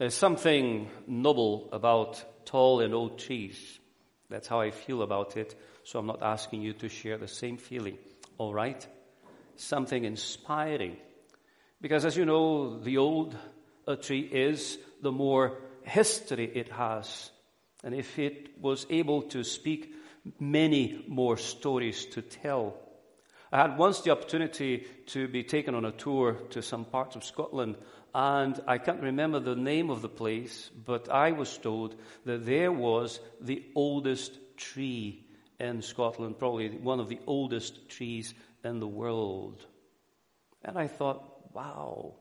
There's something noble about tall and old trees. That's how I feel about it. So I'm not asking you to share the same feeling. All right? Something inspiring. Because as you know, the older a tree is, the more history it has. And if it was able to speak, many more stories to tell. I had once the opportunity to be taken on a tour to some parts of Scotland, and I can't remember the name of the place, but I was told that there was the oldest tree in Scotland, probably one of the oldest trees in the world. And I thought, wow,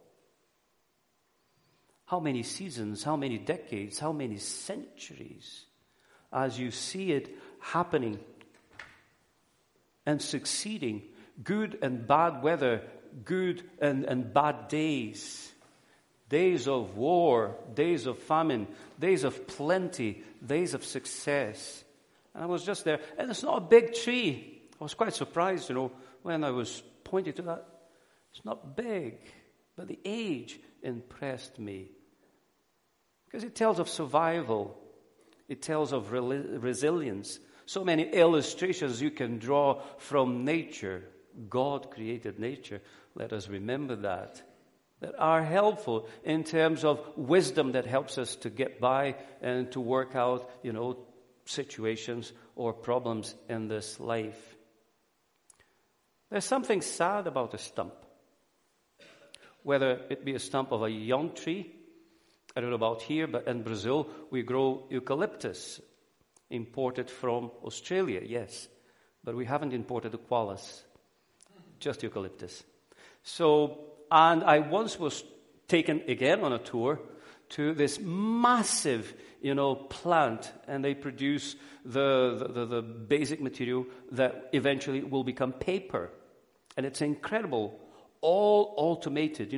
how many seasons, how many decades, how many centuries, as you see it happening and succeeding, good and bad weather, good and bad days, days of war, days of famine, days of plenty, days of success. And I was just there, and it's not a big tree. I was quite surprised, when I was pointing to that. It's not big, but the age impressed me. Because it tells of survival. It tells of resilience. So many illustrations you can draw from nature. God created nature. Let us remember that are helpful in terms of wisdom that helps us to get by and to work out, situations or problems in this life. There's something sad about a stump. Whether it be a stump of a young tree, I don't know about here, but in Brazil we grow eucalyptus, imported from Australia, yes. But we haven't imported the qualis, just eucalyptus. And I once was taken again on a tour to this massive, plant, and they produce the basic material that eventually will become paper. And it's incredible, all automated,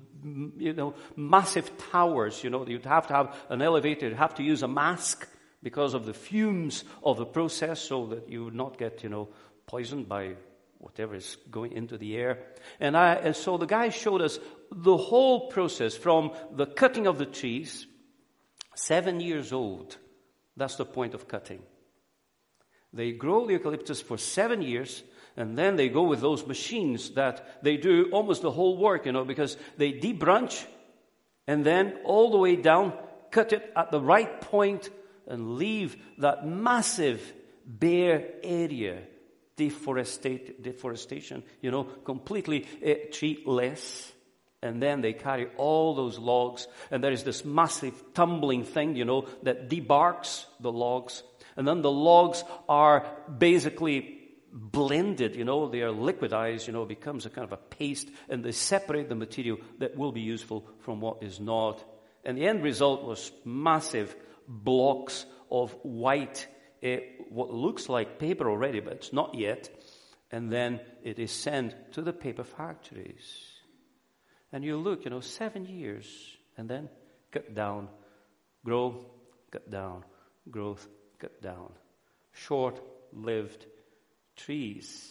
massive towers, you'd have to have an elevator, you'd have to use a mask because of the fumes of the process so that you would not get, poisoned by whatever is going into the air. And so the guy showed us the whole process from the cutting of the trees, 7 years old. That's the point of cutting. They grow the eucalyptus for 7 years, and then they go with those machines that they do almost the whole work, because they debranch and then all the way down, cut it at the right point and leave that massive bare area, deforestation, completely treeless. And then they carry all those logs, and there is this massive tumbling thing, that debarks the logs. And then the logs are basically blended, they are liquidized, becomes a kind of a paste, and they separate the material that will be useful from what is not. And the end result was massive blocks of white, what looks like paper already, but it's not yet. And then it is sent to the paper factories. And you look, 7 years, and then cut down, grow, cut down, growth, cut down. Short-lived trees.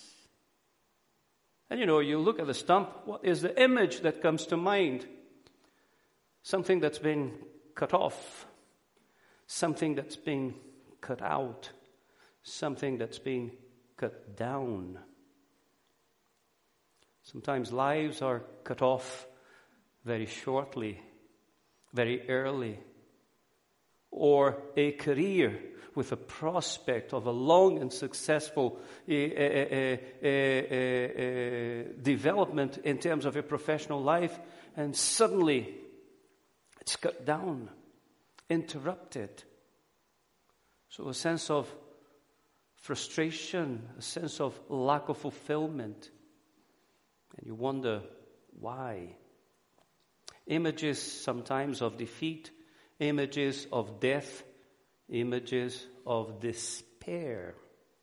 And you look at the stump, what is the image that comes to mind? Something that's been cut off, something that's been cut out, something that's been cut down. Sometimes lives are cut off very shortly, very early, or a career with a prospect of a long and successful development in terms of a professional life, and suddenly it's cut down, interrupted. So a sense of frustration, a sense of lack of fulfillment. And you wonder why. Images sometimes of defeat, images of death, images of despair.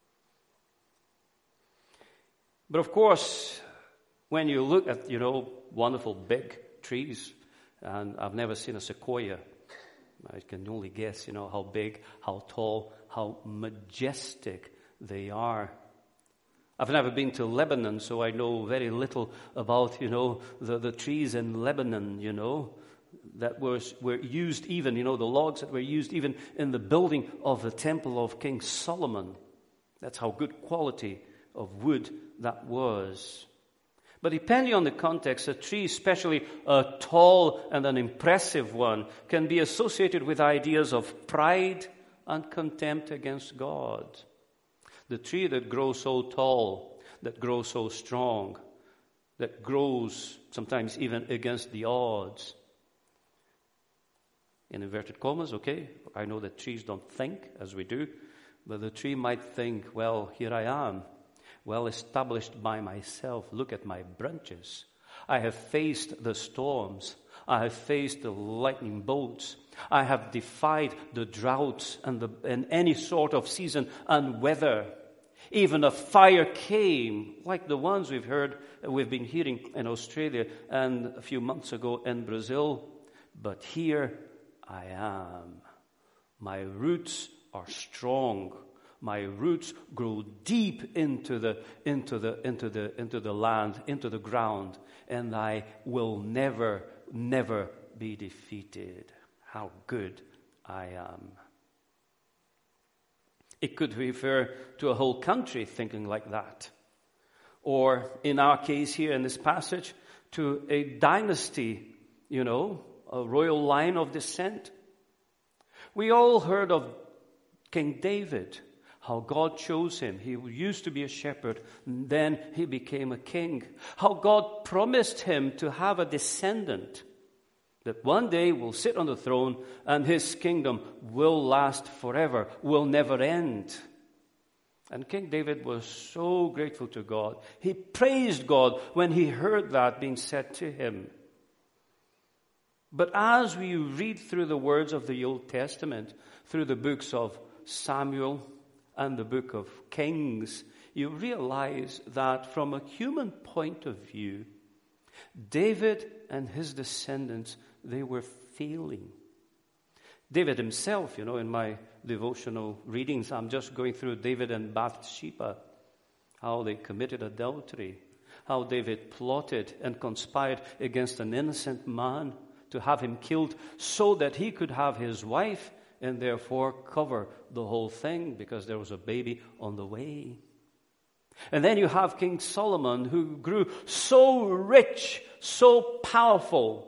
But of course, when you look at, wonderful big trees, and I've never seen a sequoia, I can only guess, how big, how tall, how majestic they are. I've never been to Lebanon, so I know very little about, the trees in Lebanon, that were used even, the logs that were used even in the building of the temple of King Solomon. That's how good quality of wood that was. But depending on the context, a tree, especially a tall and an impressive one, can be associated with ideas of pride and contempt against God. The tree that grows so tall, that grows so strong, that grows sometimes even against the odds. In inverted commas, okay, I know that trees don't think as we do, but the tree might think, well, here I am, well established by myself. Look at my branches. I have faced the storms. I have faced the lightning bolts. I have defied the droughts and any sort of season and weather. Even a fire came, like the ones we've been hearing in Australia and a few months ago in Brazil. But here I am. My roots are strong. My roots grow deep into the land, into the ground, and I will never be defeated. How good I am. It could refer to a whole country thinking like that. Or, in our case here in this passage, to a dynasty, a royal line of descent. We all heard of King David, how God chose him. He used to be a shepherd, and then he became a king. How God promised him to have a descendant that one day will sit on the throne and his kingdom will last forever, will never end. And King David was so grateful to God. He praised God when he heard that being said to him. But as we read through the words of the Old Testament, through the books of Samuel and the book of Kings, you realize that from a human point of view, David and his descendants, they were failing. David himself, in my devotional readings, I'm just going through David and Bathsheba, how they committed adultery, how David plotted and conspired against an innocent man to have him killed so that he could have his wife and therefore cover the whole thing because there was a baby on the way. And then you have King Solomon, who grew so rich, so powerful,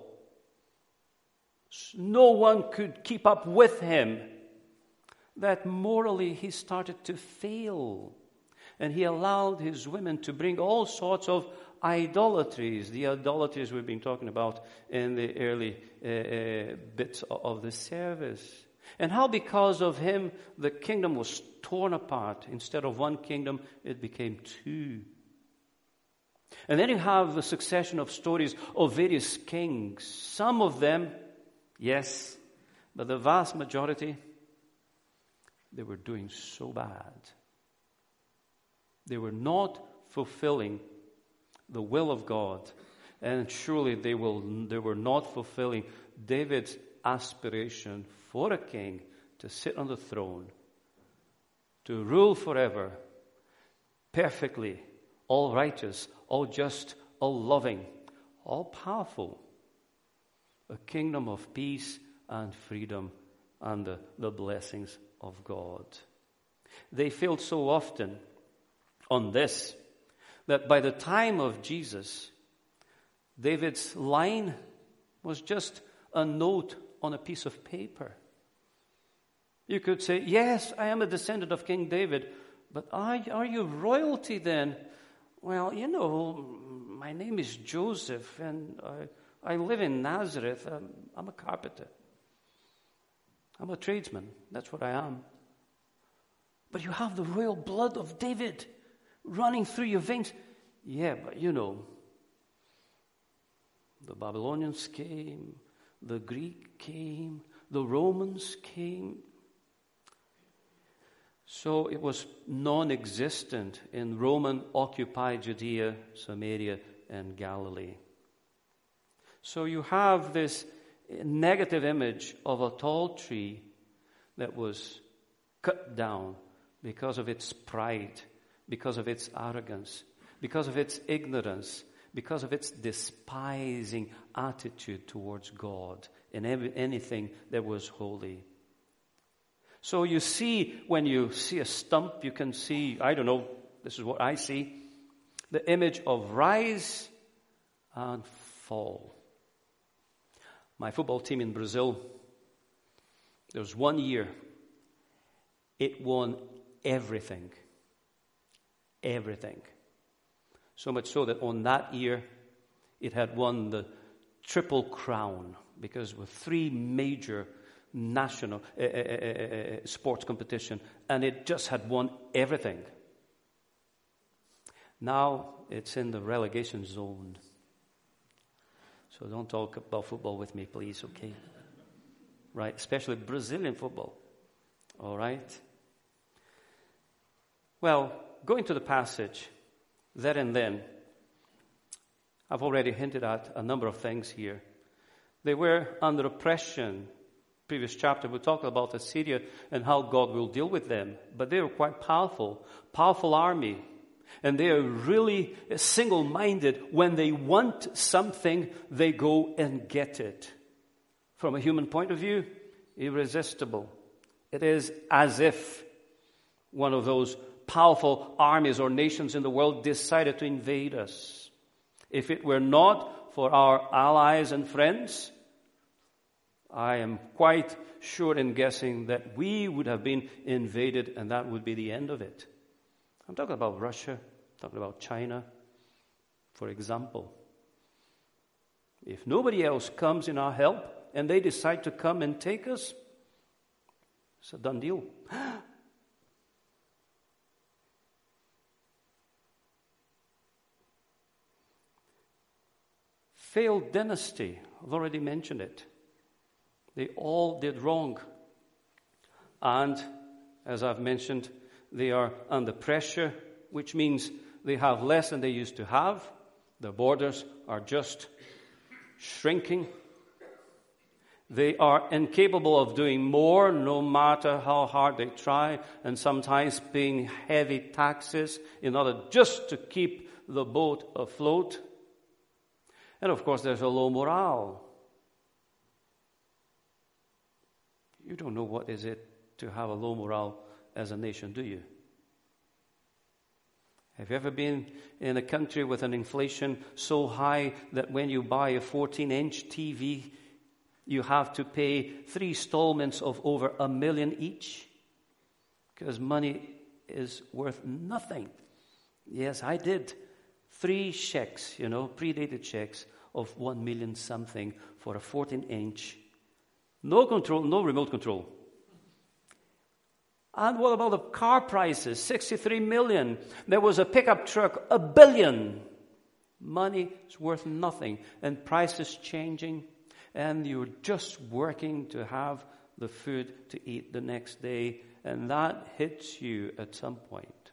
no one could keep up with him, that morally he started to fail. And he allowed his women to bring all sorts of idolatries, the idolatries we've been talking about in the early bits of the service. And how because of him the kingdom was torn apart. Instead of one kingdom, it became two. And then you have the succession of stories of various kings. Some of them, yes, but the vast majority, they were doing so bad. They were not fulfilling the will of God. And surely they were not fulfilling David's aspiration for a king to sit on the throne, to rule forever, perfectly, all righteous, all just, all loving, all powerful. A kingdom of peace and freedom and the blessings of God. They failed so often on this that by the time of Jesus, David's line was just a note on a piece of paper. You could say, yes, I am a descendant of King David, but are you royalty then? Well, my name is Joseph, and I live in Nazareth. I'm a carpenter. I'm a tradesman. That's what I am. But you have the royal blood of David running through your veins. Yeah, but the Babylonians came, the Greek came, the Romans came. So it was non-existent in Roman-occupied Judea, Samaria, and Galilee. So you have this negative image of a tall tree that was cut down because of its pride, because of its arrogance, because of its ignorance, because of its despising attitude towards God, in anything that was holy. So you see, when you see a stump, you can see, I don't know, this is what I see, the image of rise and fall. My football team in Brazil, there was 1 year, it won everything. Everything. So much so that on that year, it had won the Triple Crown, because with 3 major national sports competition, and it just had won everything. Now it's in the relegation zone. So don't talk about football with me, please, okay? Right, especially Brazilian football. All right? Well, going to the passage, there and then, I've already hinted at a number of things here. They were under oppression. Previous chapter, we talked about Assyria and how God will deal with them. But they were quite powerful army. And they are really single-minded. When they want something, they go and get it. From a human point of view, irresistible. It is as if one of those powerful armies or nations in the world decided to invade us. If it were not for our allies and friends, I am quite sure in guessing that we would have been invaded, and that would be the end of it. I'm talking about Russia, I'm talking about China, for example. If nobody else comes in our help and they decide to come and take us, it's a done deal. Failed dynasty, I've already mentioned it. They all did wrong. And, as I've mentioned, they are under pressure, which means they have less than they used to have. Their borders are just shrinking. They are incapable of doing more, no matter how hard they try, and sometimes paying heavy taxes in order just to keep the boat afloat. And of course, there's a low morale. You don't know what is it to have a low morale as a nation, do you? Have you ever been in a country with an inflation so high that when you buy a 14-inch TV, you have to pay 3 installments of over $1 million each? Because money is worth nothing. Yes, I did. 3 checks, predated checks of 1 million something for a 14-inch. No control, no remote control. And what about the car prices? 63 million. There was a pickup truck, $1 billion. Money is worth nothing. And prices changing. And you're just working to have the food to eat the next day. And that hits you at some point.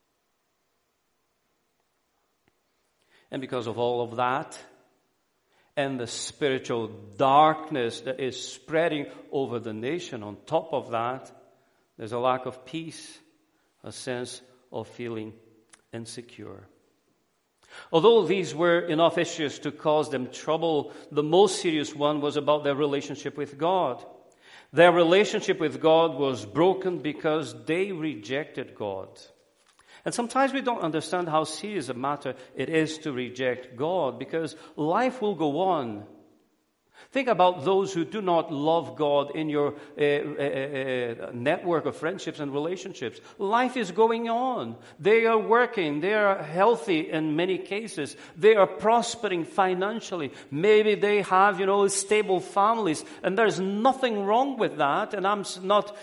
And because of all of that, and the spiritual darkness that is spreading over the nation, on top of that, there's a lack of peace, a sense of feeling insecure. Although these were enough issues to cause them trouble, the most serious one was about their relationship with God. Their relationship with God was broken because they rejected God. And sometimes we don't understand how serious a matter it is to reject God, because life will go on. Think about those who do not love God in your network of friendships and relationships. Life is going on. They are working. They are healthy in many cases. They are prospering financially. Maybe they have, stable families. And there's nothing wrong with that. And I'm not,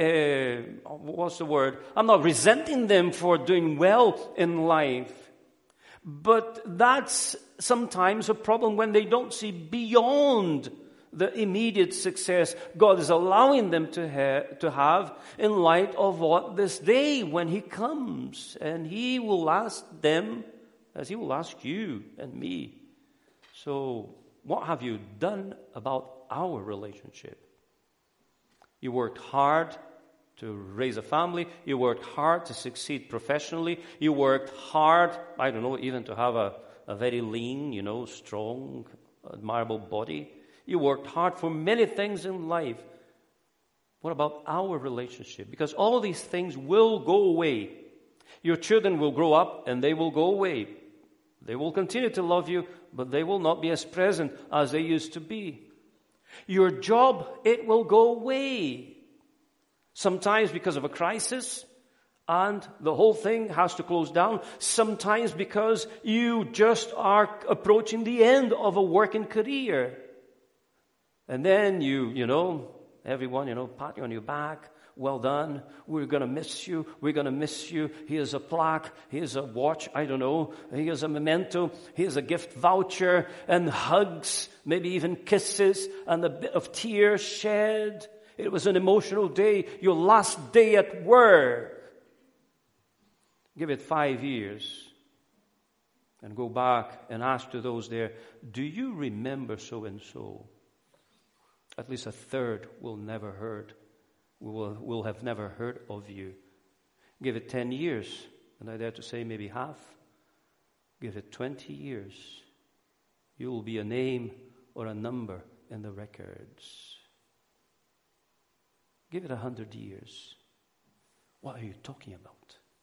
I'm not resenting them for doing well in life. But that's sometimes a problem when they don't see beyond the immediate success God is allowing them to have in light of what this day when He comes. And He will ask them, as He will ask you and me. So, what have you done about our relationship? You worked hard to raise a family. You worked hard to succeed professionally. You worked hard, even to have a very lean, strong, admirable body. You worked hard for many things in life. What about our relationship? Because all of these things will go away. Your children will grow up and they will go away. They will continue to love you, but they will not be as present as they used to be. Your job, it will go away. Sometimes because of a crisis, and the whole thing has to close down. Sometimes because you just are approaching the end of a working career. And then everyone, pat you on your back. Well done. We're going to miss you. We're going to miss you. Here's a plaque. Here's a watch. I don't know. Here's a memento. Here's a gift voucher and hugs, maybe even kisses and a bit of tears shed. It was an emotional day, your last day at work. Give it 5 years and go back and ask to those there, do you remember so and so? At least a third will have never heard of you. Give it 10 years, and I dare to say maybe half. Give it 20 years. You will be a name or a number in the records. Give it 100 years. What are you talking about?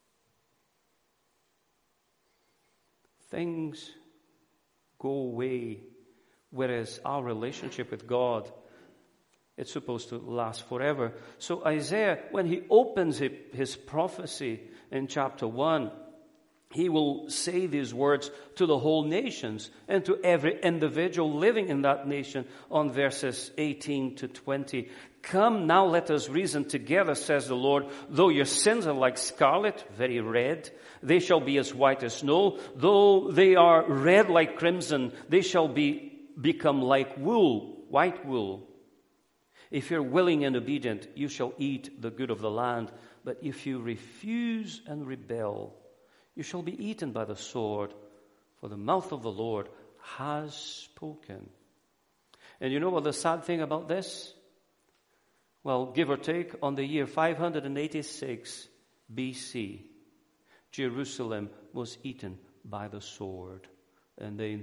Things go away, whereas our relationship with God, it's supposed to last forever. So Isaiah, when he opens his prophecy in chapter 1, he will say these words to the whole nations and to every individual living in that nation on verses 18 to 20. Come now, let us reason together, says the Lord. Though your sins are like scarlet, very red, they shall be as white as snow. Though they are red like crimson, they shall become like wool, white wool. If you're willing and obedient, you shall eat the good of the land. But if you refuse and rebel, you shall be eaten by the sword, for the mouth of the Lord has spoken. And you know what the sad thing about this? Well, give or take, on the year 586 BC, Jerusalem was eaten by the sword. And they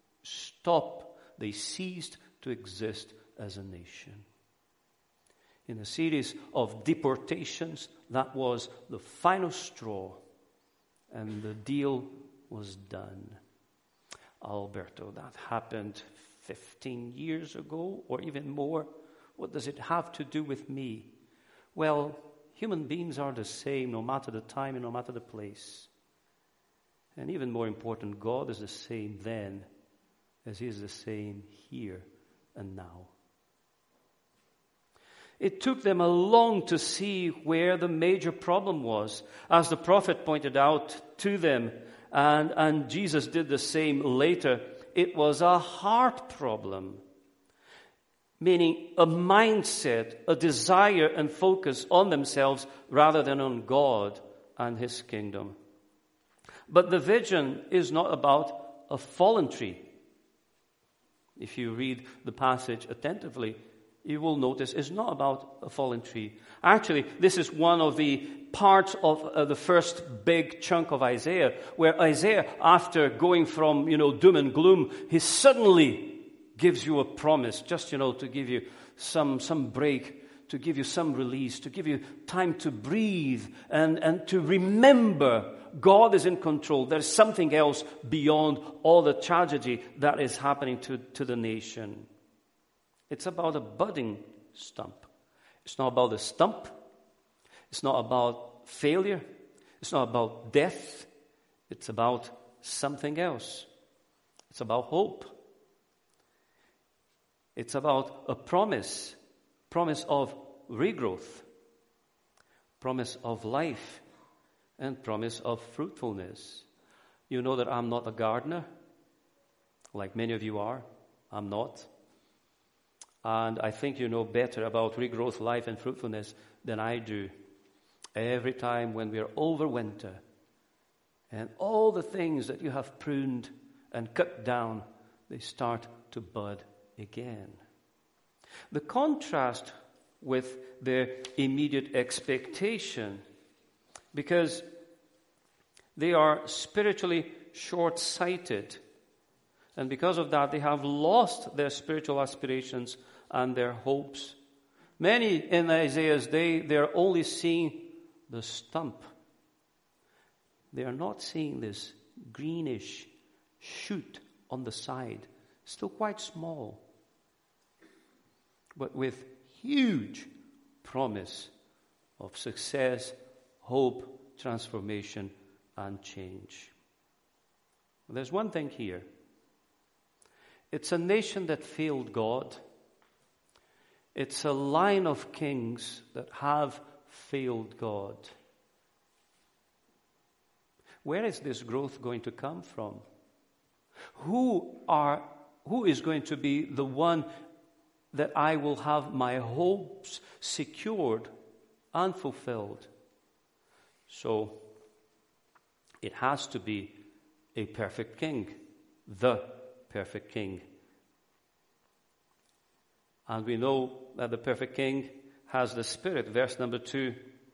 ceased to exist as a nation. In a series of deportations, that was the final straw. And the deal was done. Alberto, that happened 15 years ago or even more. What does it have to do with me? Well, human beings are the same no matter the time and no matter the place. And even more important, God is the same then as He is the same here and now. It took them long to see where the major problem was, as the prophet pointed out to them, and Jesus did the same later. It was a heart problem, meaning a mindset, a desire and focus on themselves rather than on God and His kingdom. But the vision is not about a fallen tree. If you read the passage attentively, you will notice it's not about a fallen tree. Actually, this is one of the parts of the first big chunk of Isaiah, where Isaiah, after going from, doom and gloom, he suddenly gives you a promise, just, to give you some break, to give you some release, to give you time to breathe and to remember God is in control. There's something else beyond all the tragedy that is happening to the nation. It's about a budding stump. It's not about the stump. It's not about failure. It's not about death. It's about something else. It's about hope. It's about a promise of regrowth, promise of life, and promise of fruitfulness. You know that I'm not a gardener, like many of you are. I'm not. And I think you know better about regrowth, life, and fruitfulness than I do. Every time when we are over winter, and all the things that you have pruned and cut down, they start to bud again. The contrast with their immediate expectation, because they are spiritually short-sighted, And because of that, they have lost their spiritual aspirations and their hopes. Many in Isaiah's day, they're only seeing the stump. They are not seeing this greenish shoot on the side, still quite small, but with huge promise of success, hope, transformation, and change. There's one thing here. It's a nation that failed God. It's a line of kings that have failed God. Where is this growth going to come from? Who is going to be the one that I will have my hopes secured and fulfilled? So, it has to be a perfect king, the perfect king. And we know that the perfect king has the Spirit. Verse number 2.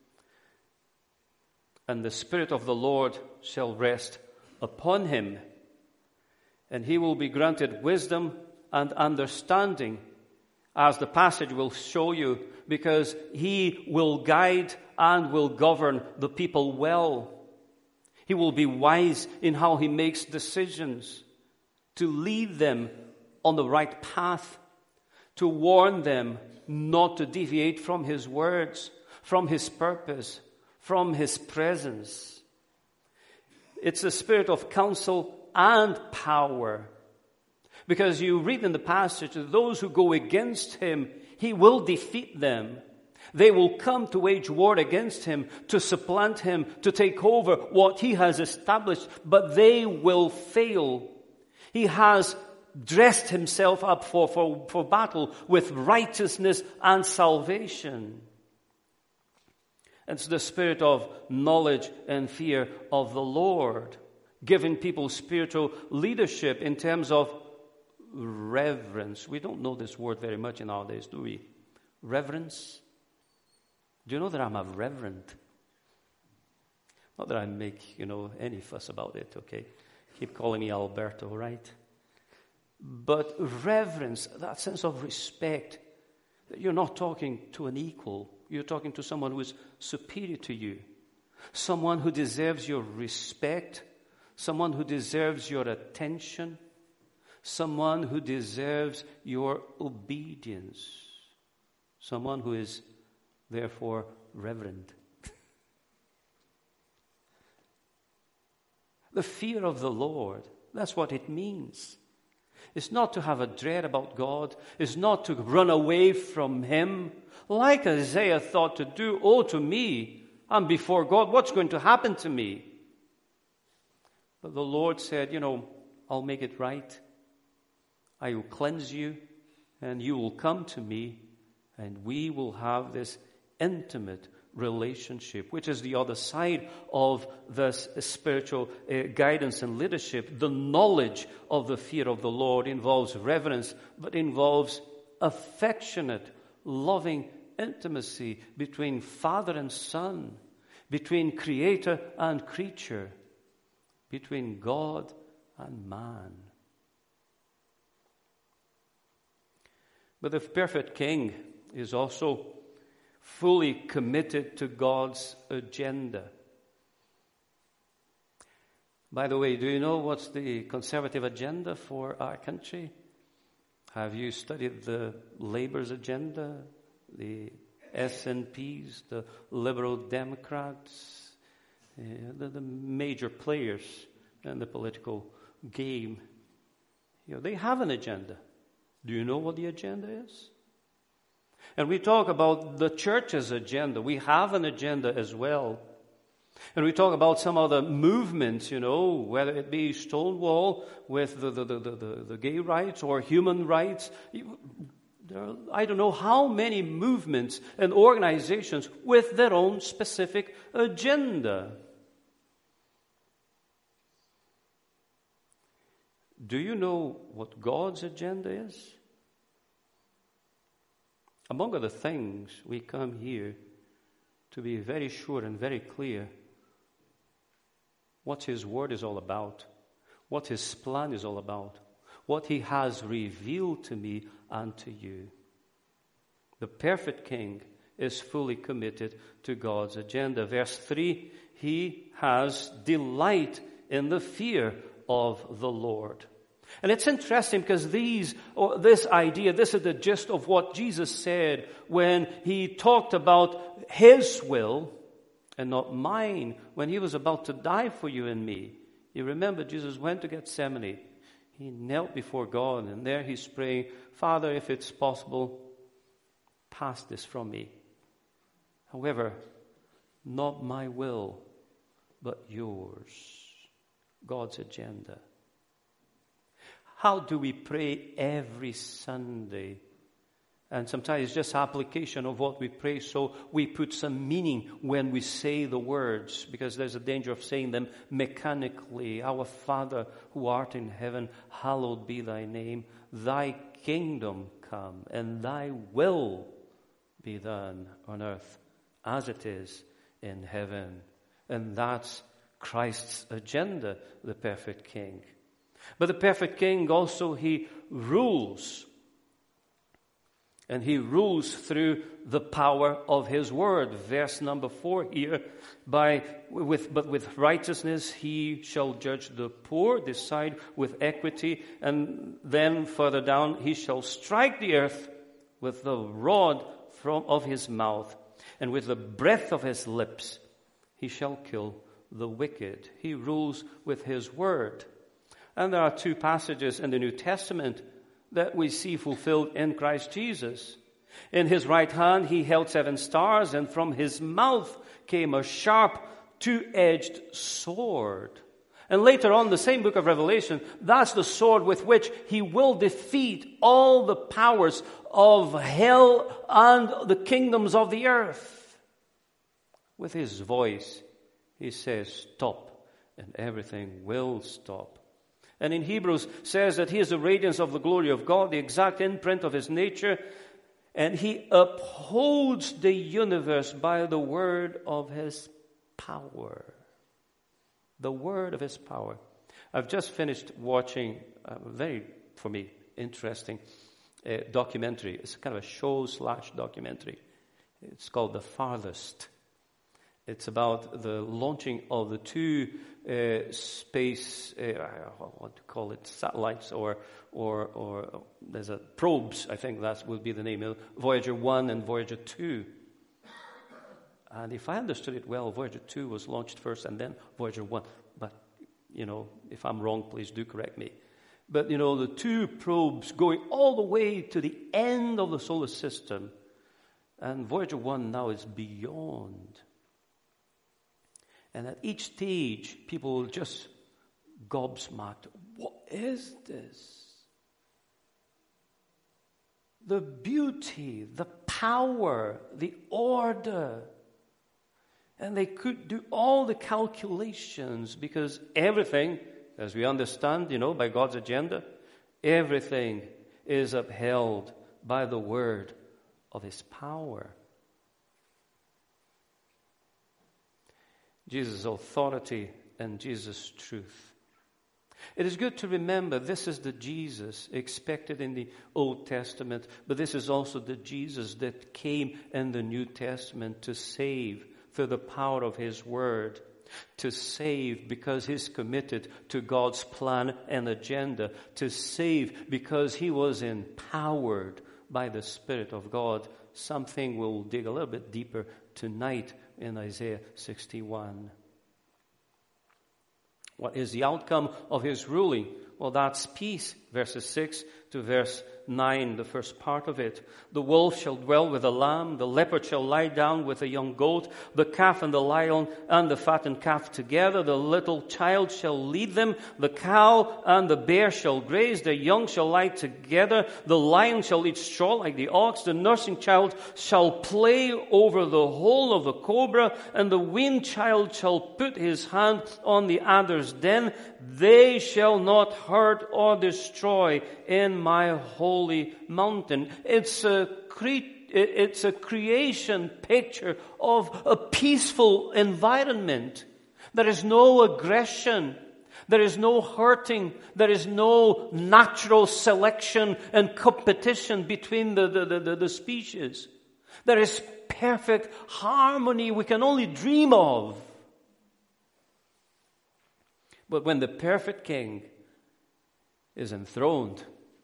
And the Spirit of the Lord shall rest upon him, and he will be granted wisdom and understanding, as the passage will show you, because he will guide and will govern the people well. He will be wise in how he makes decisions, to lead them on the right path, to warn them not to deviate from his words, from his purpose, from his presence. It's a spirit of counsel and power. Because you read in the passage that those who go against him, he will defeat them. They will come to wage war against him, to supplant him, to take over what he has established, but they will fail. He has dressed himself up for battle with righteousness and salvation. It's the spirit of knowledge and fear of the Lord, giving people spiritual leadership in terms of reverence. We don't know this word very much in our days, do we? Reverence. Do you know that I'm a reverend? Not that I make, any fuss about it, okay? Keep calling me Alberto, right? But reverence, that sense of respect, that you're not talking to an equal. You're talking to someone who is superior to you. Someone who deserves your respect. Someone who deserves your attention. Someone who deserves your obedience. Someone who is therefore reverend. The fear of the Lord, that's what it means. It's not to have a dread about God. It's not to run away from him. Like Isaiah thought to do, oh, to me, I'm before God, what's going to happen to me? But the Lord said, I'll make it right. I will cleanse you, and you will come to me, and we will have this intimate relationship, which is the other side of this spiritual guidance and leadership. The knowledge of the fear of the Lord involves reverence, but involves affectionate, loving intimacy between father and son, between creator and creature, between God and man. But the perfect king is also fully committed to God's agenda. By the way, do you know what's the conservative agenda for our country? Have you studied the Labour's agenda, the SNPs, the Liberal Democrats, the major players in the political game? They have an agenda. Do you know what the agenda is? And we talk about the church's agenda. We have an agenda as well. And we talk about some other movements, whether it be Stonewall with the gay rights or human rights. There are, I don't know how many movements and organizations with their own specific agenda. Do you know what God's agenda is? Among other things, we come here to be very sure and very clear what his word is all about, what his plan is all about, what he has revealed to me and to you. The perfect king is fully committed to God's agenda. Verse 3, he has delight in the fear of the Lord. And it's interesting because this idea, this is the gist of what Jesus said when he talked about his will and not mine, when he was about to die for you and me. You remember Jesus went to Gethsemane. He knelt before God, and there he's praying, Father, if it's possible, pass this from me. However, not my will, but yours. God's agenda. How do we pray every Sunday? And sometimes it's just application of what we pray, so we put some meaning when we say the words, because there's a danger of saying them mechanically. Our Father who art in heaven, hallowed be thy name. Thy kingdom come, and thy will be done on earth as it is in heaven. And that's Christ's agenda, the perfect king. But the perfect king also, he rules. And he rules through the power of his word. Verse number 4 here, but with righteousness he shall judge the poor, decide with equity. And then further down, he shall strike the earth with the rod of his mouth, and with the breath of his lips he shall kill the wicked. He rules with his word. And there are two passages in the New Testament that we see fulfilled in Christ Jesus. In his right hand he held 7 stars, and from his mouth came a sharp, two-edged sword. And later on, the same book of Revelation, that's the sword with which he will defeat all the powers of hell and the kingdoms of the earth. With his voice, he says, stop, and everything will stop. And in Hebrews says that he is the radiance of the glory of God, the exact imprint of his nature, and he upholds the universe by the word of his power. The word of his power. I've just finished watching a very, for me, interesting documentary. It's kind of a show/documentary. It's called The Farthest. It's about the launching of the 2 space, what to call it, satellites, or there's a probes, I think that would be the name, Voyager 1 and Voyager 2. And if I understood it well, Voyager 2 was launched first and then Voyager 1. But, if I'm wrong, please do correct me. But, the 2 probes going all the way to the end of the solar system. And Voyager 1 now is beyond. And at each stage, people will just gobsmacked. What is this? The beauty, the power, the order. And they could do all the calculations because everything, as we understand, by God's agenda, everything is upheld by the word of his power. Jesus' authority and Jesus' truth. It is good to remember this is the Jesus expected in the Old Testament, but this is also the Jesus that came in the New Testament to save through the power of his word. To save because he's committed to God's plan and agenda. To save because he was empowered by the Spirit of God. Something we'll dig a little bit deeper tonight in Isaiah 61. What is the outcome of his ruling? Well, that's peace, verses 6 to verse 9, the first part of it. The wolf shall dwell with the lamb, the leopard shall lie down with the young goat, the calf and the lion and the fattened calf together, the little child shall lead them, the cow and the bear shall graze, their young shall lie together, the lion shall eat straw like the ox, the nursing child shall play over the hole of the cobra, and the weaned child shall put his hand on the adder's den. They shall not hurt or destroy in my holy mountain. It's a creation picture of a peaceful environment. There is no aggression. There is no hurting. There is no natural selection and competition between the species. There is perfect harmony we can only dream of. But when the perfect king is enthroned,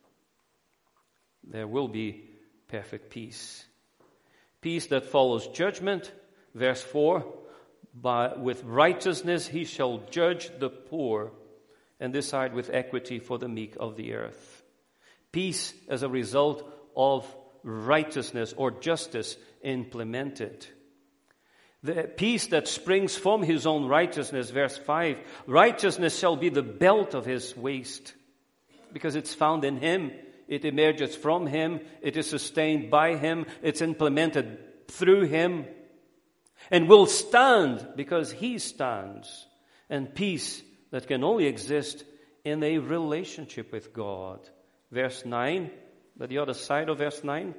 there will be perfect peace. Peace that follows judgment. Verse 4, with righteousness he shall judge the poor and decide with equity for the meek of the earth. Peace as a result of righteousness or justice implemented. The peace that springs from his own righteousness, verse 5, righteousness shall be the belt of his waist, because it's found in him, it emerges from him, it is sustained by him, it's implemented through him, and will stand because he stands. And peace that can only exist in a relationship with God. Verse 9, but the other side of verse 9.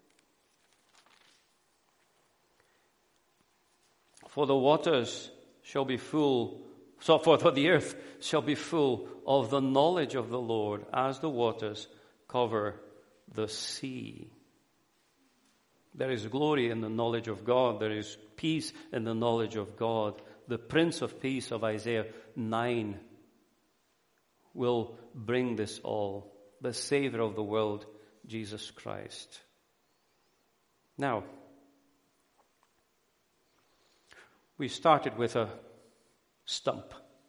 For the waters shall be full, so for the earth shall be full of the knowledge of the Lord, as the waters cover the sea. There is glory in the knowledge of God. There is peace in the knowledge of God. The Prince of Peace of Isaiah 9 will bring this all. The Savior of the world, Jesus Christ. Now, we started with a stump.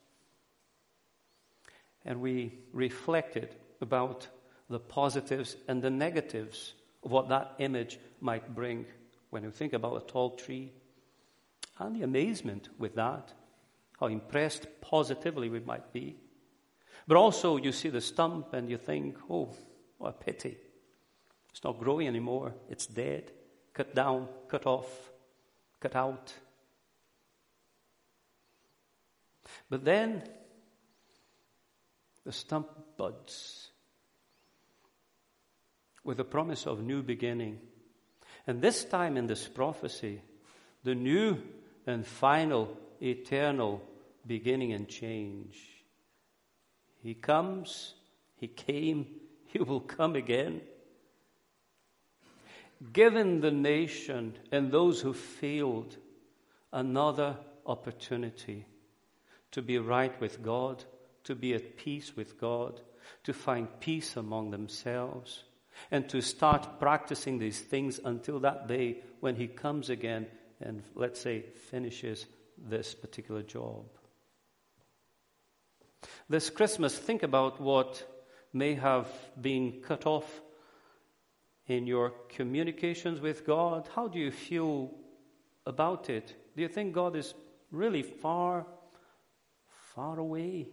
And we reflected about the positives and the negatives of what that image might bring when you think about a tall tree. And the amazement with that, how impressed positively we might be. But also you see the stump and you think, oh, what a pity. It's not growing anymore. It's dead, cut down, cut off, cut out. But then the stump buds with the promise of new beginning. And this time in this prophecy, the new and final eternal beginning and change. He comes, he came, he will come again. Giving the nation and those who failed another opportunity to be right with God, to be at peace with God, to find peace among themselves, and to start practicing these things until that day when he comes again and, let's say, finishes this particular job. This Christmas, think about what may have been cut off in your communications with God. How do you feel about it? Do you think God is really far away?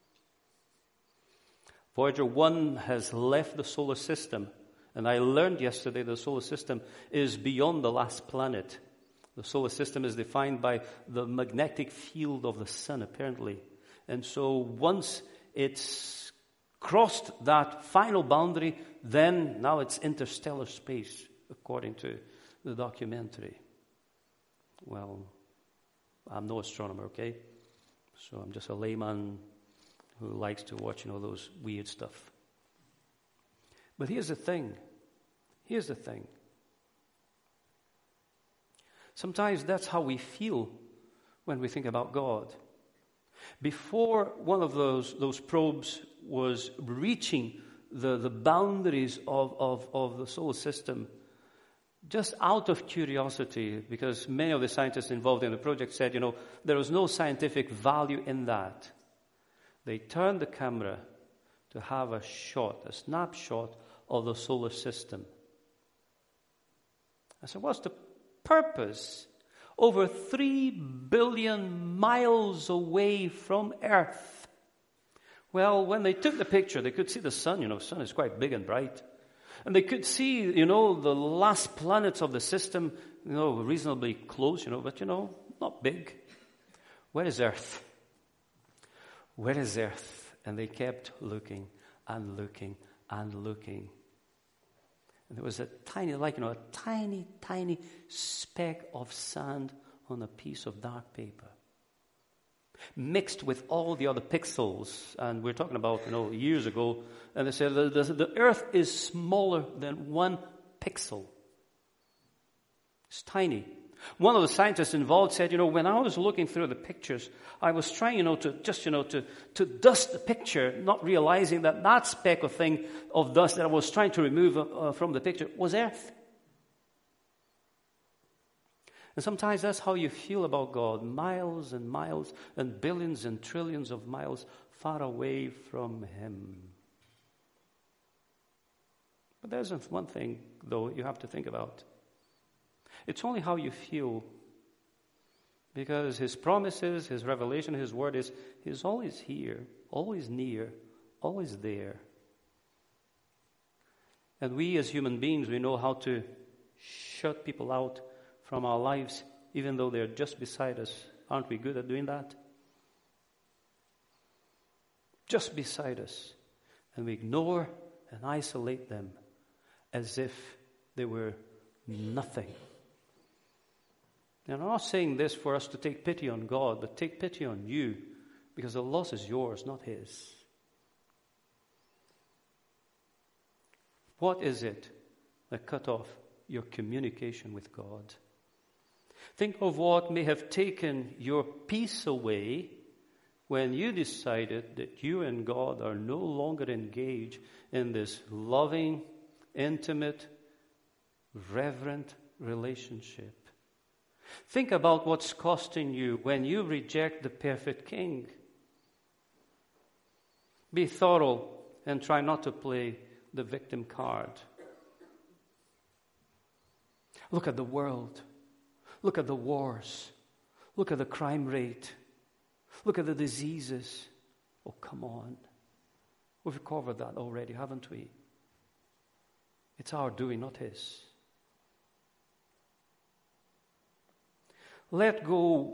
Voyager 1 has left the solar system, and I learned yesterday the solar system is beyond the last planet. The solar system is defined by the magnetic field of the sun, apparently. And so once it's crossed that final boundary, then now it's interstellar space, according to the documentary. Well, I'm no astronomer, okay? So I'm just a layman who likes to watch, those weird stuff. But here's the thing. Sometimes that's how we feel when we think about God. Before one of those probes was reaching the boundaries of the solar system, just out of curiosity, because many of the scientists involved in the project said, there was no scientific value in that. They turned the camera to have a snapshot of the solar system. I said, what's the purpose? Over 3 billion miles away from Earth. Well, when they took the picture, they could see the sun. The sun is quite big and bright. And they could see, the last planets of the system, reasonably close, but, not big. Where is Earth? Where is Earth? And they kept looking and looking and looking. And there was a tiny, a tiny speck of sand on a piece of dark paper. mixed with all the other pixels. And we're talking about, years ago, and they said the earth is smaller than 1 pixel. It's tiny. One of the scientists involved said, when I was looking through the pictures, I was trying, to dust the picture, not realizing that speck of dust that I was trying to remove from the picture was Earth. And sometimes that's how you feel about God, miles and miles and billions and trillions of miles far away from Him. But there's one thing, though, you have to think about. It's only how you feel, because His promises, His revelation, His word He's always here, always near, always there. And we as human beings, we know how to shut people out from our lives, even though they're just beside us. Aren't we good at doing that? Just beside us. And we ignore and isolate them as if they were nothing. And I'm not saying this for us to take pity on God, but take pity on you, because the loss is yours, not His. What is it that cut off your communication with God? Think of what may have taken your peace away when you decided that you and God are no longer engaged in this loving, intimate, reverent relationship. Think about what's costing you when you reject the perfect King. Be thorough and try not to play the victim card. Look at the world. Look at the wars. Look at the crime rate. Look at the diseases. Oh, come on. We've covered that already, haven't we? It's our doing, not His. Let go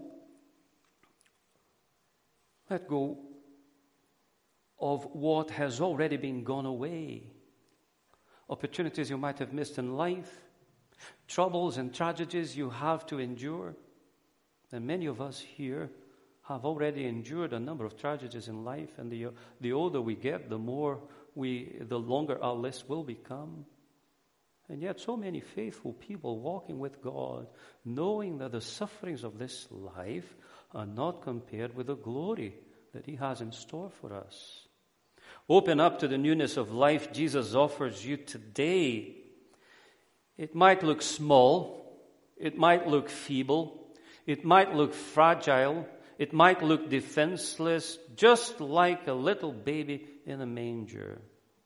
of what has already been gone away. Opportunities you might have missed in life, troubles and tragedies you have to endure. And many of us here have already endured a number of tragedies in life, and the older we get, the longer our list will become. And yet so many faithful people walking with God, knowing that the sufferings of this life are not compared with the glory that He has in store for us. Open up to the newness of life Jesus offers you today. It might look small, it might look feeble, it might look fragile, it might look defenseless, just like a little baby in a manger.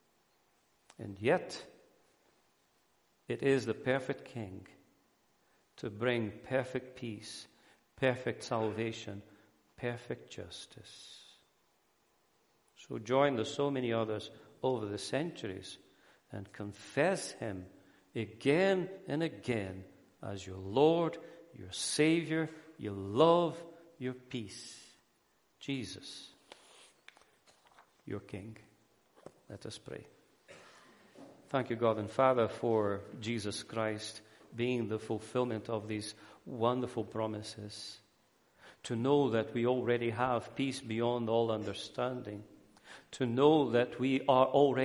And yet, it is the perfect King to bring perfect peace, perfect salvation, perfect justice. So join the so many others over the centuries and confess Him again and again as your Lord, your Savior, your love, your peace. Jesus, your King. Let us pray. Thank you, God and Father, for Jesus Christ being the fulfillment of these wonderful promises. To know that we already have peace beyond all understanding. To know that we are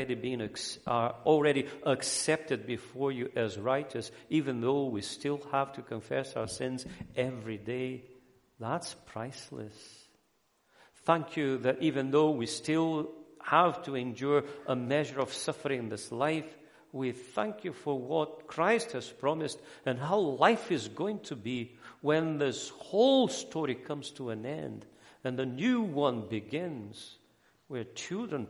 already accepted before you as righteous, even though we still have to confess our sins every day. That's priceless. Thank you that even though we still have to endure a measure of suffering in this life, we thank you for what Christ has promised and how life is going to be when this whole story comes to an end and the new one begins, where children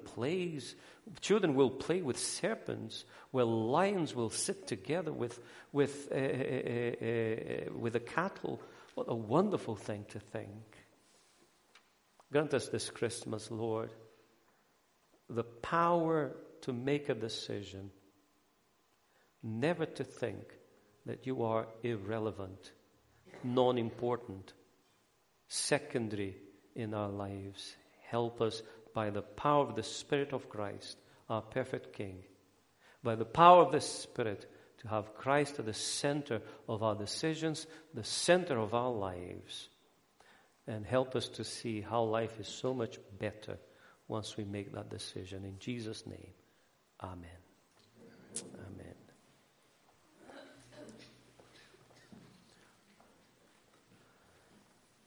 will play with serpents, where lions will sit together with the cattle. What a wonderful thing to think. Grant us this Christmas, Lord, the power to make a decision, never to think that you are irrelevant, non-important, secondary in our lives. Help us by the power of the Spirit of Christ, our perfect King, by the power of the Spirit to have Christ at the center of our decisions, the center of our lives. and help us to see how life is so much better once we make that decision. In Jesus' name, amen. Amen.